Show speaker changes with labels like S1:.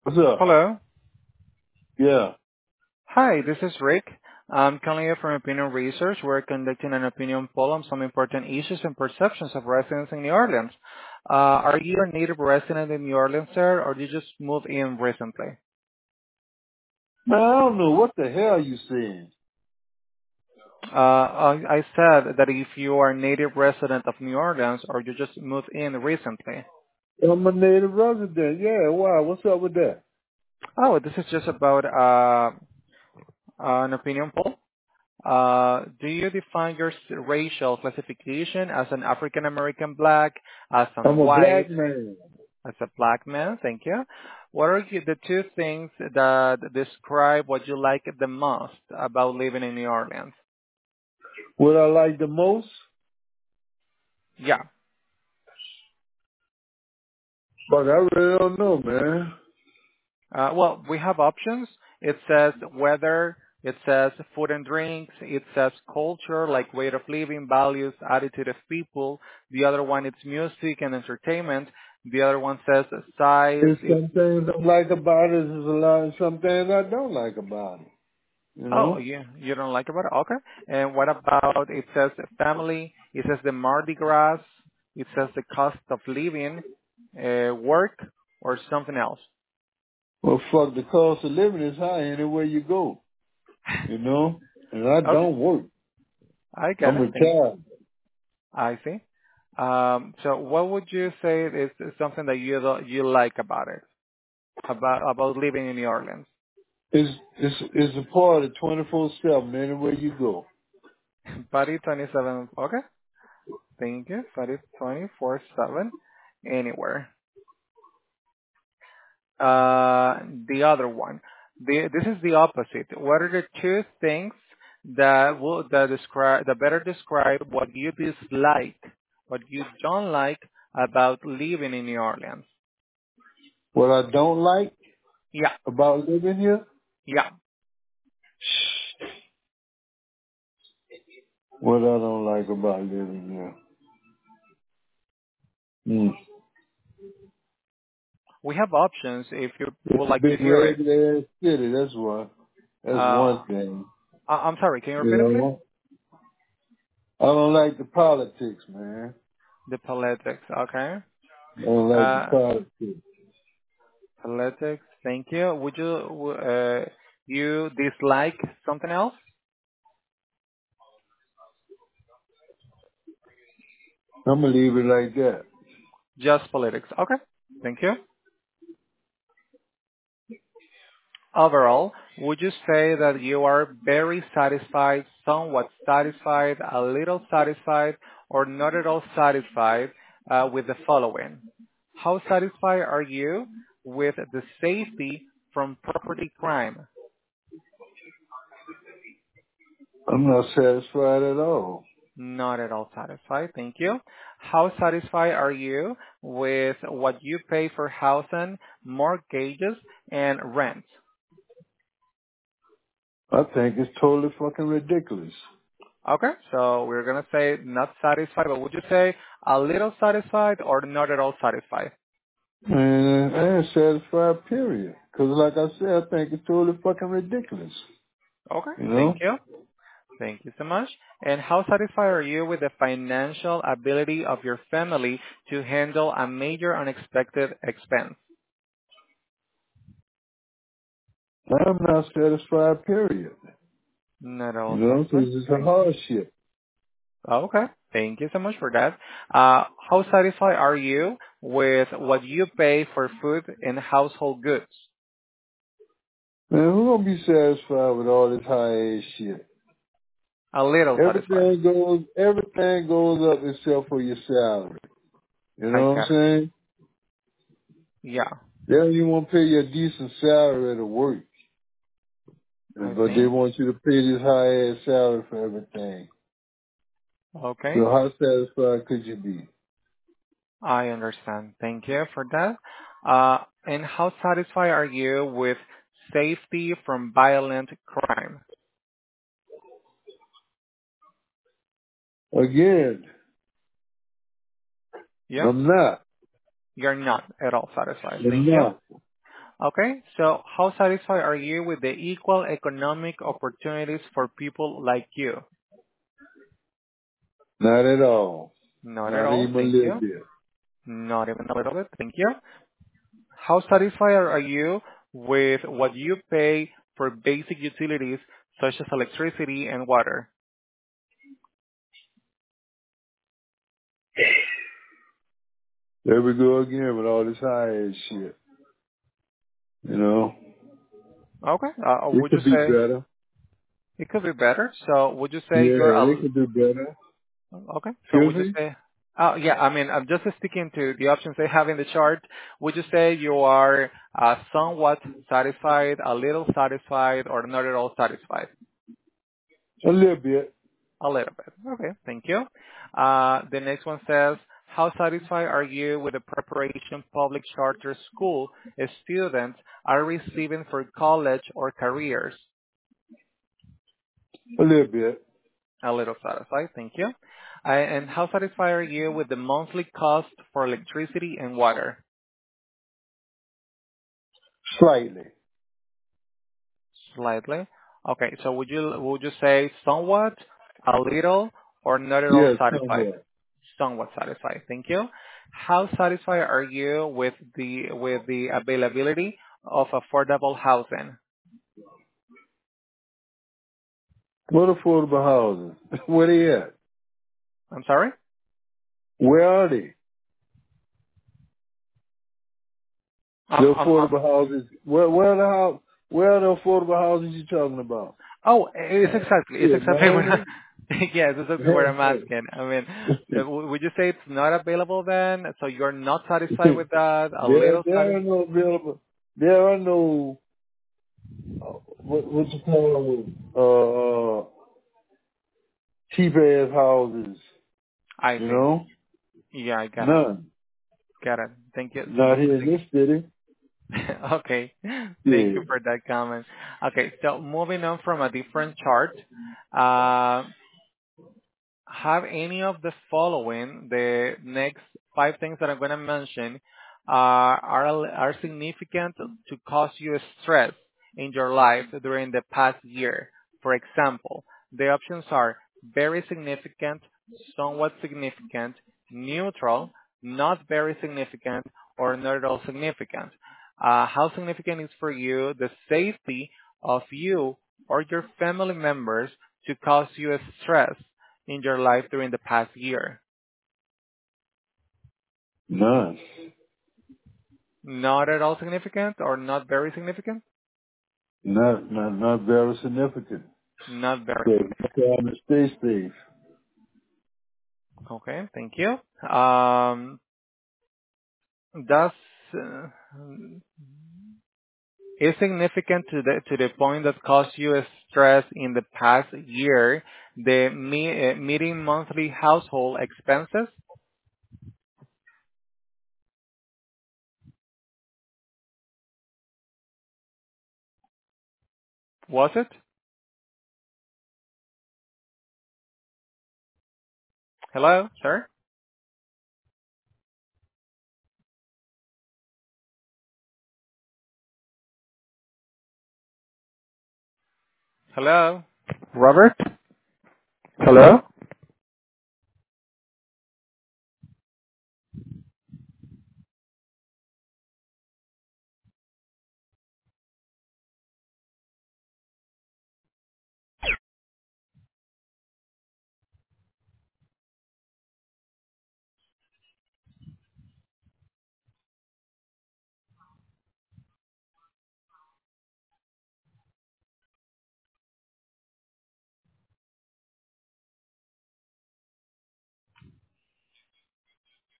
S1: What's up?
S2: Hello.
S1: Yeah.
S2: Hi, this is Rick. I'm calling you from Opinion Research. We're conducting an opinion poll on some important issues and perceptions of residents in New Orleans. Are you a native resident in New Orleans, sir, or did you just move in recently?
S1: Man, I don't know what the hell you saying.
S2: I said that if you are a native resident of New Orleans or you just moved in recently.
S1: I'm a native resident. Yeah, why? What's up with that?
S2: Oh, this is just about an opinion poll. Do you define your racial classification as an African American black, as
S1: I'm
S2: an
S1: a
S2: white,
S1: black man.
S2: as a black man? Thank you. What are the two things that describe what you like the most about living in New Orleans?
S1: What I like the most?
S2: Yeah.
S1: Fuck, I really don't know, man.
S2: Well, we have options. It says weather, it says food and drinks, it says culture, like way of living, values, attitude of people. The other one, it's music and entertainment. The other one says size.
S1: There's some things I like about it. There's a lot of some things I don't like about it. You
S2: Oh,
S1: know?
S2: you don't like about it? Okay. And what about, it says family, it says the Mardi Gras, it says the cost of living, work, or something else?
S1: Well, fuck, the cost of living is high anywhere you go. You know? And I
S2: Okay.
S1: don't work.
S2: I get
S1: I'm
S2: it.
S1: retired.
S2: I see. So what would you say is something that you like about it, about living in New Orleans?
S1: It's a part of 24/7 anywhere you go.
S2: Buddy 27. Okay. Thank you. Buddy 24/7, anywhere. The other one. This is the opposite. What are the two things that better describe what you dislike, what you don't like about living in New Orleans?
S1: What I don't like
S2: Yeah.
S1: about living here?
S2: Yeah.
S1: What I don't like about living here.
S2: We have options if you
S1: It's
S2: would
S1: a
S2: like to
S1: big
S2: hear it.
S1: ragged ass city, that's why. That's
S2: Uh,
S1: one thing.
S2: I'm sorry, can you
S1: You
S2: repeat it, please?
S1: know? I don't like the politics, man.
S2: The politics, okay.
S1: I don't like the
S2: Uh,
S1: politics.
S2: Politics, thank you. You dislike something else?
S1: I'm gonna leave it like that.
S2: Just politics, okay. Thank you. Overall, would you say that you are very satisfied, somewhat satisfied, a little satisfied, or not at all satisfied with the following? How satisfied are you with the safety from property crime?
S1: I'm not satisfied at all.
S2: Not at all satisfied. Thank you. How satisfied are you with what you pay for housing, mortgages, and rent?
S1: I think it's totally fucking ridiculous.
S2: Okay, so we're gonna say not satisfied, but would you say a little satisfied or not at all satisfied?
S1: Man, I ain't satisfied, period. Cause like I said, I think it's totally fucking ridiculous.
S2: Okay,
S1: You
S2: thank
S1: know?
S2: you. Thank you so much. And how satisfied are you with the financial ability of your family to handle a major unexpected expense?
S1: I'm not satisfied, period.
S2: Not at
S1: You
S2: all
S1: know? Cause
S2: satisfied.
S1: it's a
S2: Thank
S1: hardship.
S2: Okay. Thank you so much for that. How satisfied are you with what you pay for food and household goods?
S1: Man, who gonna be satisfied with all this high ass shit?
S2: A little satisfied.
S1: Everything goes up except for your salary. You
S2: I
S1: know what I'm
S2: get it.
S1: saying?
S2: Yeah,
S1: They don't even want to pay you a decent salary to work,
S2: I
S1: but they
S2: see.
S1: want you to pay this high ass salary for everything. So
S2: Okay.
S1: how satisfied could you be?
S2: I understand. Thank you for that. And how satisfied are you with safety from violent crime?
S1: Again,
S2: Yeah,
S1: I'm not.
S2: you're not at all satisfied.
S1: I'm
S2: Thank you.
S1: not.
S2: Okay, so how satisfied are you with the equal economic opportunities for people like you?
S1: Not at all.
S2: Not at
S1: Not
S2: all,
S1: even a
S2: thank
S1: little
S2: you.
S1: bit.
S2: Not even a little bit, thank you. How satisfied are you with what you pay for basic utilities such as electricity and water?
S1: There we go again with all this high ass shit. You know,
S2: Okay,
S1: it
S2: would you
S1: could be
S2: say
S1: better.
S2: it could be better? So would you say you're
S1: Yeah, it could be better.
S2: okay? So
S1: Excuse
S2: would you
S1: me?
S2: say, oh yeah, I mean, I'm just sticking to the options they have in the chart. Would you say you are somewhat satisfied, a little satisfied, or not at all satisfied?
S1: A little bit.
S2: A little bit. Okay, thank you. The next one says, how satisfied are you with the preparation public charter school students are receiving for college or careers?
S1: A little bit.
S2: A little satisfied, thank you. And how satisfied are you with the monthly cost for electricity and water?
S1: Slightly.
S2: Slightly. Okay, so would you say somewhat, a little, or not at all
S1: Yeah,
S2: satisfied?
S1: somewhat.
S2: Somewhat satisfied. Thank you. How satisfied are you with the availability of affordable housing?
S1: What affordable housing? Where they at?
S2: I'm sorry?
S1: Where are they?
S2: Um,
S1: The
S2: um, um,
S1: affordable houses. Where are the where are the affordable houses you talking about?
S2: oh, it's
S1: Yeah,
S2: exactly what
S1: Miami.
S2: yes, it's exactly what I'm asking. I mean, would you say it's not available then? So you're not satisfied with that? A little
S1: there are
S2: satisfied?
S1: no available. There are no what you call cheap ass houses.
S2: I
S1: You
S2: see.
S1: know,
S2: Yeah, I got it.
S1: none.
S2: Got it. Thank you.
S1: Not here in this city.
S2: Okay. Thank you
S1: Yeah.
S2: for that comment. Okay, so moving on from a different chart, uh, have any of the following, the next five things that I'm going to mention, are significant to cause you stress in your life during the past year? For example, the options are very significant, somewhat significant, neutral, not very significant, or not at all significant. How significant is for you the safety of you or your family members to cause you stress in your life during the past year?
S1: None.
S2: Not at all significant or not very significant?
S1: Not very significant.
S2: Not very
S1: So
S2: significant.
S1: trying to stay safe.
S2: Okay, thank you. Does uh, is significant to the point that caused you stress in the past year the meeting monthly household expenses? Was it? Hello, sir? Hello? Robert? Hello?